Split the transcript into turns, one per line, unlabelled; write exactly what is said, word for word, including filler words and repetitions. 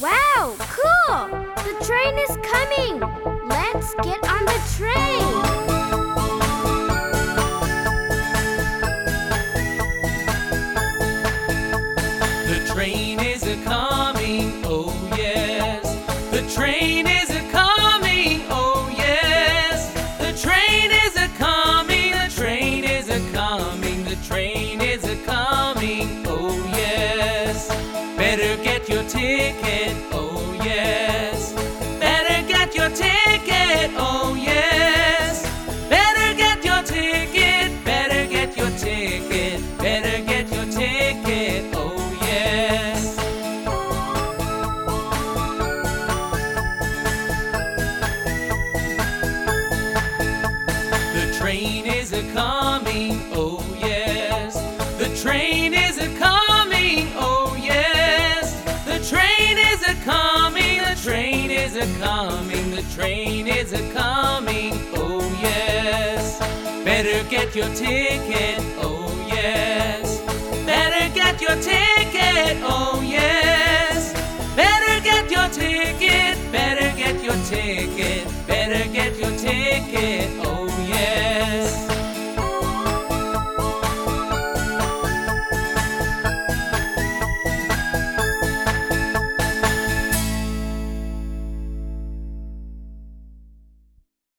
Wow, cool! The train is coming! Let's get on the train!
The train is a-coming, oh yes. The train is a-coming, oh yes. The train is a-coming, the train is a-coming, the train is a-coming, oh yes. Better get your ticket, oh yes. Better get your ticket, oh yes. Better get your ticket, better get your ticket, better get your ticket, oh yes. The train is a-coming, oh yes. The train is a-coming, oh yes. The train is a-coming, the train is a-coming, the train is a-coming, oh yes. Better get your ticket, oh yes. Better get your ticket, oh yes. Better get your ticket, better get your ticket, better get your ticket, oh